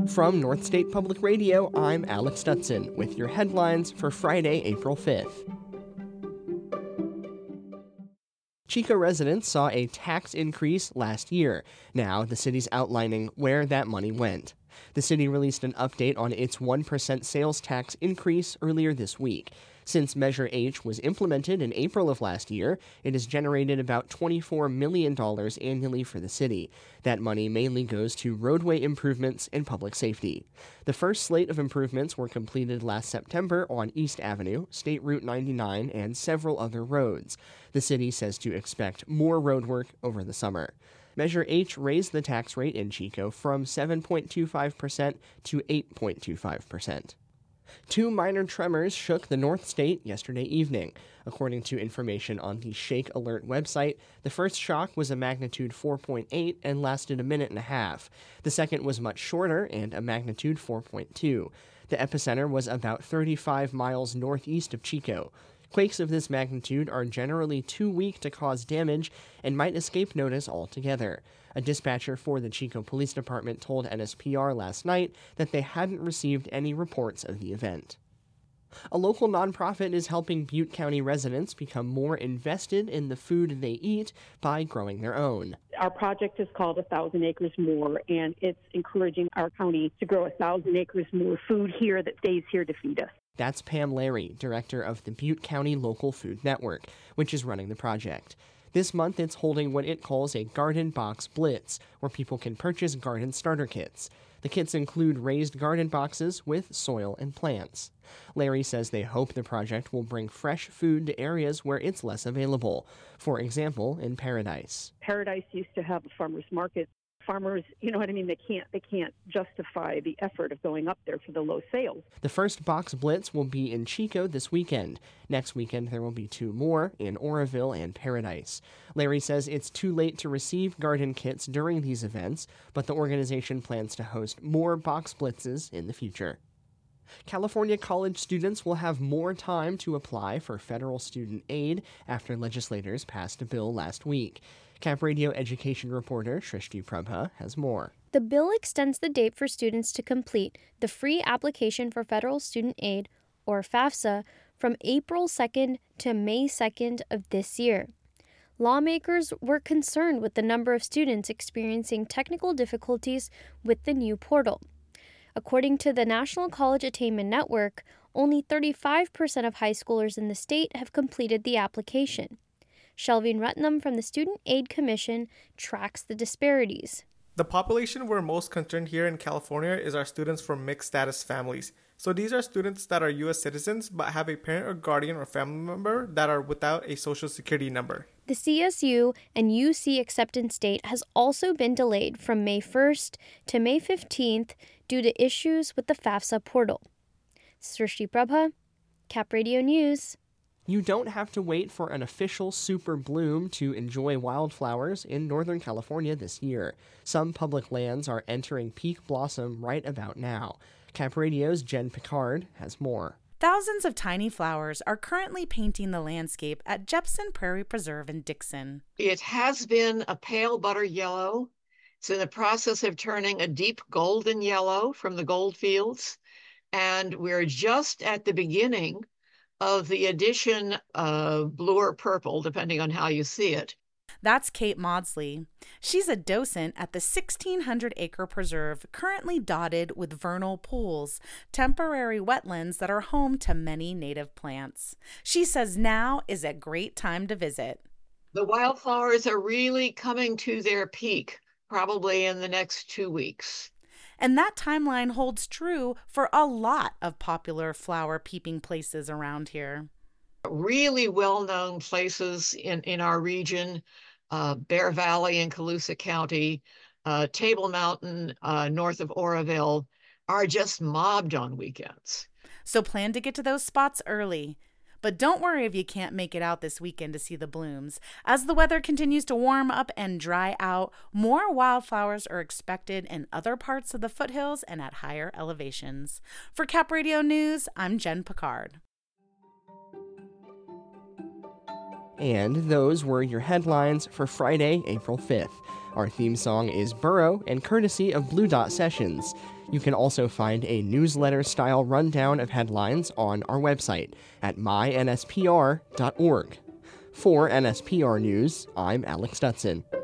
From North State Public Radio, I'm Alex Stutson with your headlines for Friday, April 5th. Chico residents saw a tax increase last year. Now, the city's outlining where that money went. The city released an update on its 1% sales tax increase earlier this week. Since Measure H was implemented in April of last year, it has generated about $24 million annually for the city. That money mainly goes to roadway improvements and public safety. The first slate of improvements were completed last September on East Avenue, State Route 99, and several other roads. The city says to expect more road work over the summer. Measure H raised the tax rate in Chico from 7.25% to 8.25%. Two minor tremors shook the North State yesterday evening. According to information on the Shake Alert website, the first shock was a magnitude 4.8 and lasted a minute and a half. The second was much shorter and a magnitude 4.2. The epicenter was about 35 miles northeast of Chico. Quakes of this magnitude are generally too weak to cause damage and might escape notice altogether. A dispatcher for the Chico Police Department told NSPR last night that they hadn't received any reports of the event. A local nonprofit is helping Butte County residents become more invested in the food they eat by growing their own. Our project is called 1,000 Acres More, and it's encouraging our county to grow 1,000 acres more food here that stays here to feed us. That's Pam Larry, director of the Butte County Local Food Network, which is running the project. This month, it's holding what it calls a Garden Box Blitz, where people can purchase garden starter kits. The kits include raised garden boxes with soil and plants. Larry says they hope the project will bring fresh food to areas where it's less available. For example, in Paradise. Paradise used to have a farmer's market. Farmers, they can't justify the effort of going up there for the low sales. The first box blitz will be in Chico this weekend. Next weekend, there will be two more in Oroville and Paradise. Larry says it's too late to receive garden kits during these events, but the organization plans to host more box blitzes in the future. California college students will have more time to apply for federal student aid after legislators passed a bill last week. Cap Radio education reporter Shrishti Prabha has more. The bill extends the date for students to complete the free application for federal student aid, or FAFSA, from April 2nd to May 2nd of this year. Lawmakers were concerned with the number of students experiencing technical difficulties with the new portal. According to the National College Attainment Network, only 35% of high schoolers in the state have completed the application. Shelvin Rutnam from the Student Aid Commission tracks the disparities. The population we're most concerned here in California is our students from mixed status families. So these are students that are U.S. citizens but have a parent or guardian or family member that are without a social security number. The CSU and UC acceptance date has also been delayed from May 1st to May 15th due to issues with the FAFSA portal. Srishti Prabha, Cap Radio News. You don't have to wait for an official super bloom to enjoy wildflowers in Northern California this year. Some public lands are entering peak blossom right about now. Cap Radio's Jen Picard has more. Thousands of tiny flowers are currently painting the landscape at Jepson Prairie Preserve in Dixon. It has been a pale butter yellow. It's in the process of turning a deep golden yellow from the gold fields. And we're just at the beginning of the addition of blue or purple, depending on how you see it. That's Kate Maudsley. She's a docent at the 1,600-acre preserve, currently dotted with vernal pools, temporary wetlands that are home to many native plants. She says now is a great time to visit. The wildflowers are really coming to their peak, probably in the next 2 weeks. And that timeline holds true for a lot of popular flower peeping places around here. Really well-known places in our region, Bear Valley in Colusa County, Table Mountain north of Oroville, are just mobbed on weekends. So plan to get to those spots early. But don't worry if you can't make it out this weekend to see the blooms. As the weather continues to warm up and dry out, more wildflowers are expected in other parts of the foothills and at higher elevations. For Cap Radio News, I'm Jen Picard. And those were your headlines for Friday, April 5th. Our theme song is Burrow and courtesy of Blue Dot Sessions. You can also find a newsletter-style rundown of headlines on our website at mynspr.org. For NSPR News, I'm Alex Dutson.